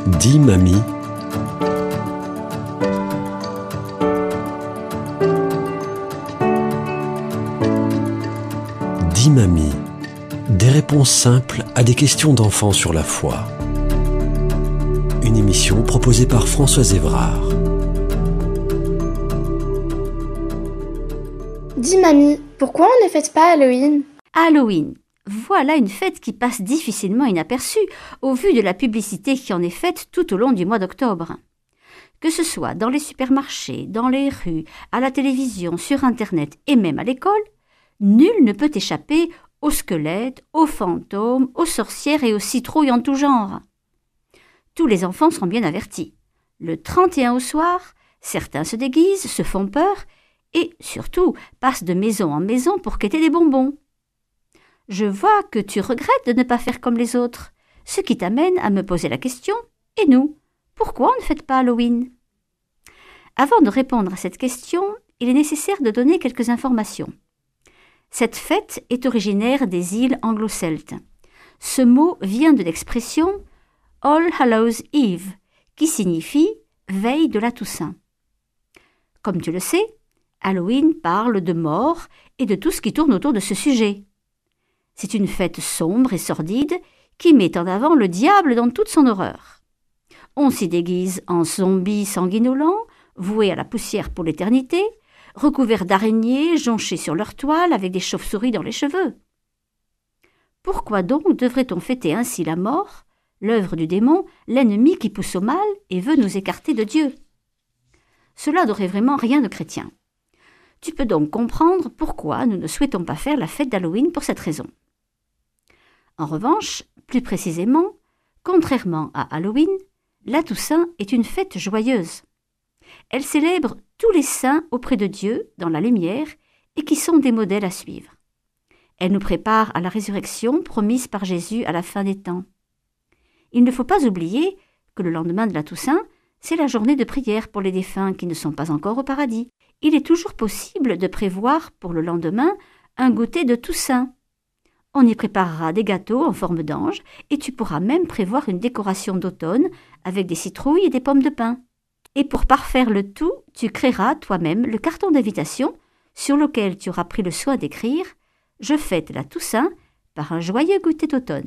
Dis mamie. Dis mamie. Des réponses simples à des questions d'enfants sur la foi. Une émission proposée par Françoise Évrard. Dis mamie, pourquoi on ne fête pas Halloween ? Halloween, voilà une fête qui passe difficilement inaperçue au vu de la publicité qui en est faite tout au long du mois d'octobre. Que ce soit dans les supermarchés, dans les rues, à la télévision, sur Internet et même à l'école, nul ne peut échapper aux squelettes, aux fantômes, aux sorcières et aux citrouilles en tout genre. Tous les enfants sont bien avertis. Le 31 au soir, certains se déguisent, se font peur et, surtout, passent de maison en maison pour quêter des bonbons. Je vois que tu regrettes de ne pas faire comme les autres, ce qui t'amène à me poser la question « Et nous, pourquoi on ne fête pas Halloween ?» Avant de répondre à cette question, il est nécessaire de donner quelques informations. Cette fête est originaire des îles anglo-celtes. Ce mot vient de l'expression « All Hallows Eve » qui signifie « veille de la Toussaint ». Comme tu le sais, Halloween parle de mort et de tout ce qui tourne autour de ce sujet. C'est une fête sombre et sordide qui met en avant le diable dans toute son horreur. On s'y déguise en zombies sanguinolents, voués à la poussière pour l'éternité, recouverts d'araignées jonchées sur leur toile avec des chauves-souris dans les cheveux. Pourquoi donc devrait-on fêter ainsi la mort, l'œuvre du démon, l'ennemi qui pousse au mal et veut nous écarter de Dieu ? Cela n'aurait vraiment rien de chrétien. Tu peux donc comprendre pourquoi nous ne souhaitons pas faire la fête d'Halloween pour cette raison. En revanche, plus précisément, contrairement à Halloween, la Toussaint est une fête joyeuse. Elle célèbre tous les saints auprès de Dieu, dans la lumière, et qui sont des modèles à suivre. Elle nous prépare à la résurrection promise par Jésus à la fin des temps. Il ne faut pas oublier que le lendemain de la Toussaint, c'est la journée de prière pour les défunts qui ne sont pas encore au paradis. Il est toujours possible de prévoir pour le lendemain un goûter de Toussaint. On y préparera des gâteaux en forme d'ange et tu pourras même prévoir une décoration d'automne avec des citrouilles et des pommes de pin. Et pour parfaire le tout, tu créeras toi-même le carton d'invitation sur lequel tu auras pris le soin d'écrire « Je fête la Toussaint par un joyeux goûter d'automne ».